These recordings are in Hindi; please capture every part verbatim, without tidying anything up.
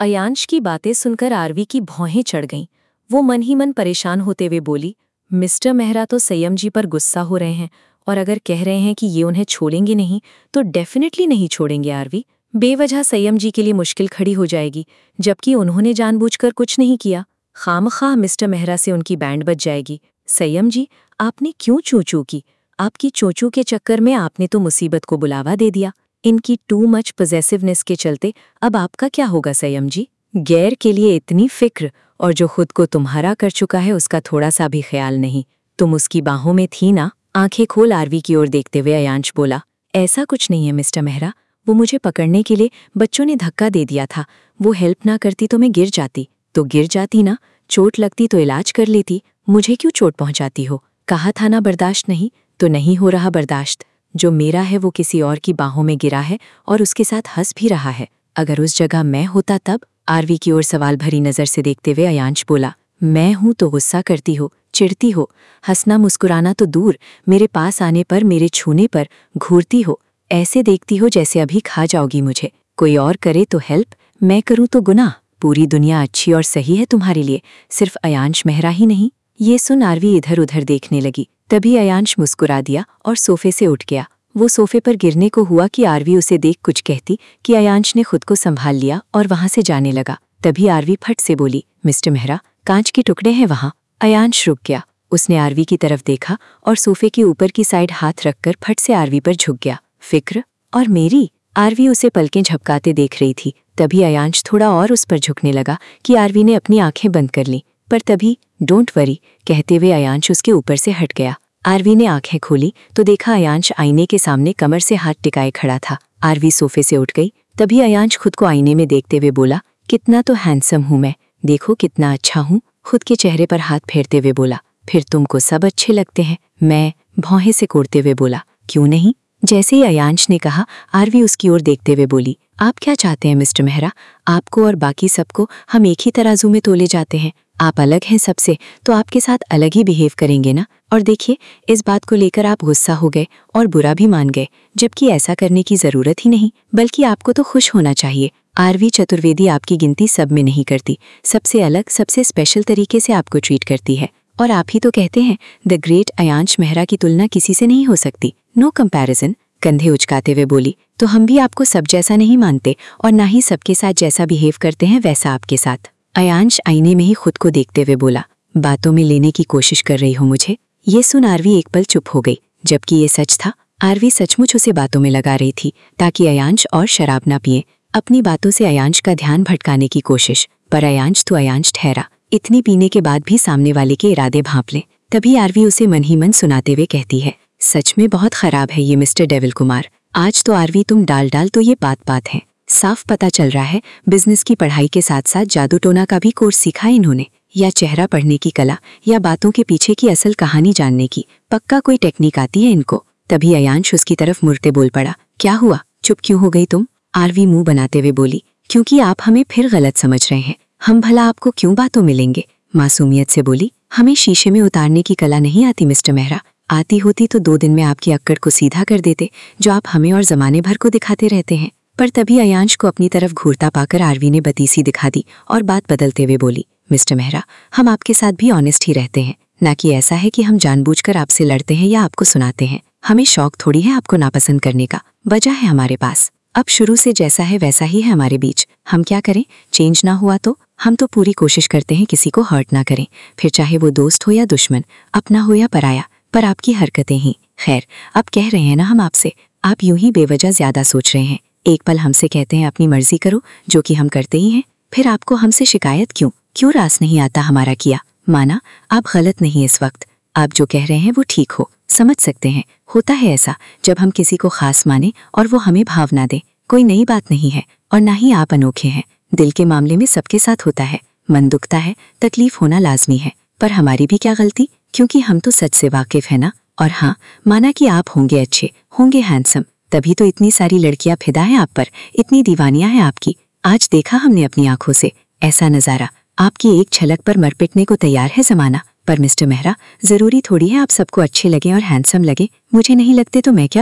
अयांश की बातें सुनकर आरवी की भौहें चढ़ गईं। वो मन ही मन परेशान होते हुए बोली, मिस्टर मेहरा तो संयम जी पर गुस्सा हो रहे हैं और अगर कह रहे हैं कि ये उन्हें छोड़ेंगे नहीं तो डेफिनेटली नहीं छोड़ेंगे आरवी। बेवजह संयम जी के लिए मुश्किल खड़ी हो जाएगी, जबकि उन्होंने जानबूझकर कुछ नहीं किया। खामखा मिस्टर मेहरा से उनकी बैंड बज जाएगी। संयम जी, आपने क्यों चूचू की? आपकी चोचू के चक्कर में आपने तो मुसीबत को बुलावा दे दिया। इनकी टू मच पॉसेसिवनेस के चलते अब आपका क्या होगा संयम जी? गैर के लिए इतनी फिक्र, और जो खुद को तुम्हारा कर चुका है उसका थोड़ा सा भी ख्याल नहीं। तुम उसकी बाहों में थी ना? आंखें खोल आरवी की ओर देखते हुए अयांश बोला। ऐसा कुछ नहीं है मिस्टर मेहरा, वो मुझे पकड़ने के लिए बच्चों ने धक्का दे दिया था। वो हेल्प ना करती तो मैं गिर जाती। तो गिर जाती ना, चोट लगती तो इलाज कर लेती। मुझे क्यों चोट पहुंचाती हो? कहा था ना बर्दाश्त नहीं, तो नहीं हो रहा बर्दाश्त। जो मेरा है वो किसी और की बाहों में गिरा है और उसके साथ हंस भी रहा है। अगर उस जगह मैं होता तब? आरवी की ओर सवाल भरी नजर से देखते हुए अयांश बोला। मैं हूं तो गुस्सा करती हो, चिढ़ती हो, हंसना मुस्कुराना तो दूर, मेरे पास आने पर, मेरे छूने पर घूरती हो। ऐसे देखती हो जैसे अभी खा जाओगी मुझे। कोई और करे तो हेल्प, मैं करूं तो गुनाह। पूरी दुनिया अच्छी और सही है तुम्हारे लिए, सिर्फ अयांश मेहरा ही नहीं। ये सुन आरवी इधर उधर देखने लगी। तभी अयांश मुस्कुरा दिया और सोफे से उठ गया। वो सोफे पर गिरने को हुआ कि आरवी उसे देख कुछ कहती कि अयांश ने खुद को संभाल लिया और वहां से जाने लगा। तभी आरवी फट से बोली, मिस्टर मेहरा, कांच के टुकड़े हैं वहां। अयांश रुक गया। उसने आरवी की तरफ देखा और सोफे के ऊपर की साइड हाथ रखकर फट से आरवी पर झुक गया। फिक्र और मेरी? आरवी उसे पलकें झपकाते देख रही थी। तभी अयांश थोड़ा और उस पर झुकने लगा कि आरवी ने अपनी आंखें बंद कर लीं। पर तभी डोंट वरी कहते हुए अयांश उसके ऊपर से हट गया। आरवी ने आंखें खोली तो देखा अयांश आईने के सामने कमर से हाथ टिकाए खड़ा था। आरवी सोफे से उठ गई। तभी अयांश खुद को आईने में देखते हुए बोला, कितना तो हैंडसम हूं मैं, देखो कितना अच्छा हूं। खुद के चेहरे पर हाथ फेरते हुए बोला, फिर तुमको सब अच्छे लगते हैं? मैं भौहें से कोड़ते हुए बोला, क्यों नहीं? जैसे ही अयांश ने कहा, आरवी उसकी ओर देखते हुए बोली, आप क्या चाहते हैं मिस्टर मेहरा? आपको और बाकी सबको हम एक ही तराजू में तोले जाते हैं। आप अलग हैं सबसे, तो आपके साथ अलग ही बिहेव करेंगे ना। और देखिए, इस बात को लेकर आप गुस्सा हो गए और बुरा भी मान गए, जबकि ऐसा करने की जरूरत ही नहीं, बल्कि आपको तो खुश होना चाहिए। आरवी चतुर्वेदी आपकी गिनती सब में नहीं करती, सबसे अलग, सबसे स्पेशल तरीके से आपको ट्रीट करती है। और आप ही तो कहते हैं, द ग्रेट अयांश मेहरा की तुलना किसी से नहीं हो सकती, नो कंपैरिजन। कंधे उचकाते हुए बोली, तो हम भी आपको सब जैसा नहीं मानते और ना ही सबके साथ जैसा बिहेव करते हैं वैसा आपके साथ। अयांश आईने में ही खुद को देखते हुए बोला, बातों में लेने की कोशिश कर रही हो मुझे? ये सुन आरवी एक पल चुप हो गई, जबकि ये सच था। आरवी सचमुच उसे बातों में लगा रही थी ताकि अयांश और शराब ना पिए। अपनी बातों से अयांश का ध्यान भटकाने की कोशिश, पर अयांश तो अयांश ठहरा। इतनी पीने के बाद भी सामने वाले के इरादे भांप ले। तभी आरवी उसे मन ही मन सुनाते हुए कहती है, सच में बहुत खराब है ये मिस्टर डेविल कुमार। आज तो आरवी तुम डाल डाल तो ये बात बात है। साफ पता चल रहा है बिजनेस की पढ़ाई के साथ साथ जादू टोना का भी कोर्स सीखा है इन्होंने, या चेहरा पढ़ने की कला, या बातों के पीछे की असल कहानी जानने की। पक्का कोई टेक्निक आती है इनको। तभी अयांश उसकी तरफ मुड़ते बोल पड़ा, क्या हुआ, चुप क्यों हो गई तुम? आरवी मुंह बनाते हुए बोली, क्योंकि आप हमें फिर गलत समझ रहे हैं। हम भला आपको क्यों बातों में लेंगे? मासूमियत से बोली, हमें शीशे में उतारने की कला नहीं आती मिस्टर मेहरा। आती होती तो दो दिन में आपकी अक्कड़ को सीधा कर देते, जो आप हमें और जमाने भर को दिखाते रहते हैं। पर तभी अयांश को अपनी तरफ घूरता पाकर आरवी ने बतीसी दिखा दी और बात बदलते हुए बोली, मिस्टर मेहरा, हम आपके साथ भी ऑनेस्ट ही रहते हैं, ना कि ऐसा है कि हम जानबूझकर आपसे लड़ते हैं या आपको सुनाते हैं। हमें शौक थोड़ी है आपको नापसंद करने का, वजह है हमारे पास। अब शुरू से जैसा है वैसा ही है हमारे बीच। हम क्या करें, चेंज ना हुआ तो? हम तो पूरी कोशिश करते हैं किसी को हर्ट ना करें, फिर चाहे वो दोस्त हो या दुश्मन, अपना हो या पराया। पर आपकी हरकतें ही, खैर अब कह रहे हैं ना हम आपसे, आप यूं ही बेवजह ज्यादा सोच रहे हैं। एक पल हमसे कहते हैं अपनी मर्जी करो, जो कि हम करते ही हैं, फिर आपको हमसे शिकायत क्यों? क्यों रास नहीं आता हमारा किया? माना आप गलत नहीं इस वक्त, आप जो कह रहे हैं वो ठीक हो, समझ सकते हैं। होता है ऐसा जब हम किसी को खास माने और वो हमें भाव ना दे। कोई नई बात नहीं है और ना ही आप अनोखे हैं। दिल के मामले में सबके साथ होता है, मन दुखता है, तकलीफ होना लाजमी है, पर हमारी भी क्या गलती, क्योंकि हम तो सच से वाकिफ है ना। और हाँ, माना कि आप होंगे अच्छे, होंगे हैंडसम, तभी तो इतनी सारी लड़कियां फिदा हैं आप पर, इतनी दीवानियां हैं आपकी। आज देखा हमने अपनी आंखों से ऐसा नजारा, आपकी एक झलक पर मर पिटने को तैयार है जमाना। पर मिस्टर मेहरा, जरूरी थोड़ी है आप सबको अच्छे लगे और हैंडसम लगे। मुझे नहीं लगते तो मैं क्या करूं?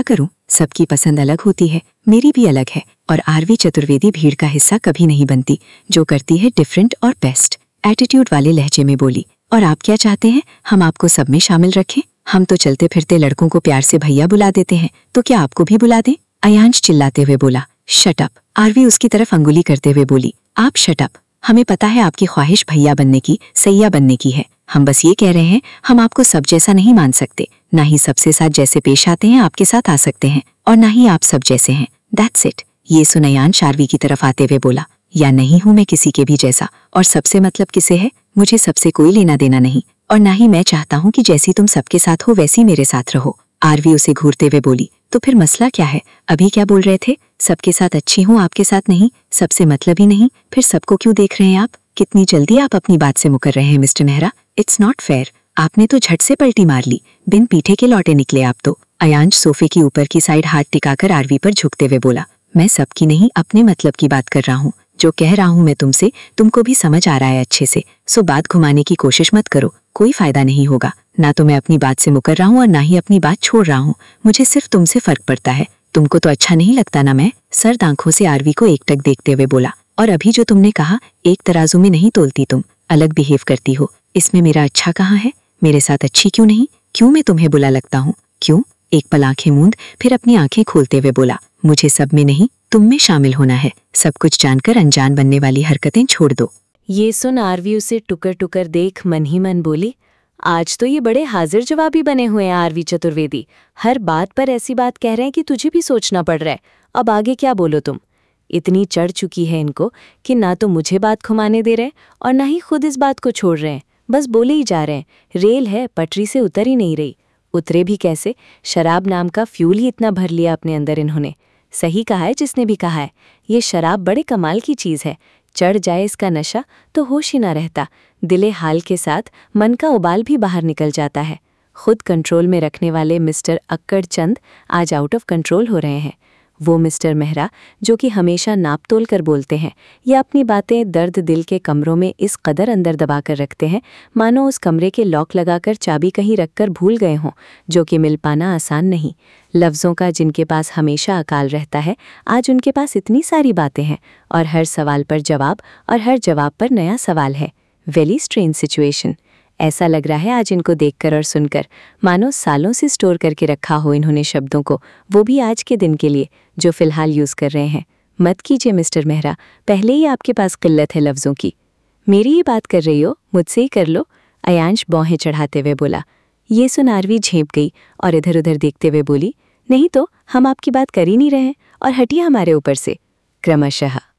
सबकी पसंद अलग होती है, मेरी भी अलग है, और आरवी चतुर्वेदी भीड़ का हिस्सा कभी नहीं बनती, जो करती है डिफरेंट और बेस्ट। एटीट्यूड वाले लहजे में बोली। और आप क्या चाहते हैं, हम आपको सब में शामिल रखें? हम तो चलते फिरते लड़कों को प्यार से भैया बुला देते हैं, तो क्या आपको भी बुला दें? अयांश चिल्लाते हुए बोला। Shut up. आरवी उसकी तरफ अंगुली करते हुए बोली। आप शट अप। हमें पता है आपकी ख्वाहिश भैया बनने की, सैया बनने की है। हम बस ये कह रहे हैं, हम आपको सब जैसा नहीं मान सकते, ना ही सबसे साथ जैसे पेश आते हैं आपके साथ आ सकते हैं, और ना ही आप सब जैसे हैं। That's it. ये सुन अयांश आरवी की तरफ आते हुए बोला। या नहीं हूं मैं किसी के भी जैसा, और सबसे मतलब किसे है? मुझे सबसे कोई लेना देना नहीं, और ना ही मैं चाहता हूं कि जैसी तुम सबके साथ हो वैसी मेरे साथ रहो। आरवी उसे घूरते हुए बोली। तो फिर मसला क्या है? अभी क्या बोल रहे थे? सबके साथ अच्छी हूँ, आपके साथ नहीं, सबसे मतलब ही नहीं, फिर सबको क्यों देख रहे हैं आप? कितनी जल्दी आप अपनी बात से मुकर रहे हैं mister Mehra. It's not fair. आपने तो झट से पलटी मार ली, बिन पीठे के लौटे निकले आप तो। अयांश सोफे की ऊपर की साइड हाथ टिकाकर आरवी पर झुकते हुए बोला। मैं सबकी नहीं, अपने मतलब की बात कर रहा हूँ। जो कह रहा हूँ मैं तुमसे, तुमको भी समझ आ रहा है अच्छे से, सो बात घुमाने की कोशिश मत करो, कोई फायदा नहीं होगा। ना तो मैं अपनी बात से मुकर रहा हूँ और ना ही अपनी बात छोड़ रहा हूँ, मुझे सिर्फ तुमसे फर्क पड़ता है। तुमको तो अच्छा नहीं लगता ना? मैं सर्द आंखों से आरवी को एकटक देखते हुए बोला। और अभी जो तुमने कहा, एक तराजू में नहीं तोलती तुम, अलग बिहेव करती हो। इसमें मेरा अच्छा कहाँ है? मेरे साथ अच्छी क्यों नहीं? क्यों मैं तुम्हें बुरा लगता हूँ? क्यों? एक पल आंखें मूंद फिर अपनी आंखें खोलते हुए बोला। मुझे सब में नहीं, तुम में शामिल होना है। सब कुछ जानकर अनजान बनने वाली हरकतें छोड़ दो। ये सुन आरवी उसे टुकर टुकर देख मन ही मन बोली। आज तो ये बड़े हाजिर जवाबी बने हुए हैं आरवी चतुर्वेदी। हर बात पर ऐसी बात कह रहे हैं कि तुझे भी सोचना पड़ रहा है। अब आगे क्या बोलो तुम? इतनी चढ़ चुकी है इनको कि ना तो मुझे बात घुमाने दे रहे और ना ही खुद इस बात को छोड़ रहे हैं, बस बोले ही जा रहे हैं। रेल है, पटरी से उतर ही नहीं रही। उतरे भी कैसे? शराब नाम का फ्यूल ही इतना भर लिया अपने अंदर इन्होंने। सही कहा है जिसने भी कहा है, ये शराब बड़े कमाल की चीज़ है। चढ़ जाए इसका नशा तो होश ही ना रहता, दिले हाल के साथ मन का उबाल भी बाहर निकल जाता है। खुद कंट्रोल में रखने वाले मिस्टर अक्कड़ चंद आज आउट ऑफ कंट्रोल हो रहे हैं। वो मिस्टर मेहरा जो कि हमेशा नाप तोल कर बोलते हैं या अपनी बातें दर्द दिल के कमरों में इस कदर अंदर दबा कर रखते हैं मानो उस कमरे के लॉक लगाकर चाबी कहीं रखकर भूल गए हों, जो कि मिल पाना आसान नहीं। लफ्ज़ों का जिनके पास हमेशा अकाल रहता है, आज उनके पास इतनी सारी बातें हैं और हर सवाल पर जवाब और हर जवाब पर नया सवाल है। Very strange situation. ऐसा लग रहा है आज इनको देखकर और सुनकर मानो सालों से स्टोर करके रखा हो इन्होंने शब्दों को, वो भी आज के दिन के लिए जो फिलहाल यूज़ कर रहे हैं। मत कीजिए मिस्टर मेहरा, पहले ही आपके पास किल्लत है लफ्ज़ों की। मेरी ही बात कर रही हो, मुझसे ही कर लो, अयांश बौहें चढ़ाते हुए बोला। ये सुन आरवी झेंप गई और इधर उधर देखते हुए बोली, नहीं तो हम आपकी बात कर ही नहीं रहे हैं और हटिए हमारे ऊपर से। क्रमशः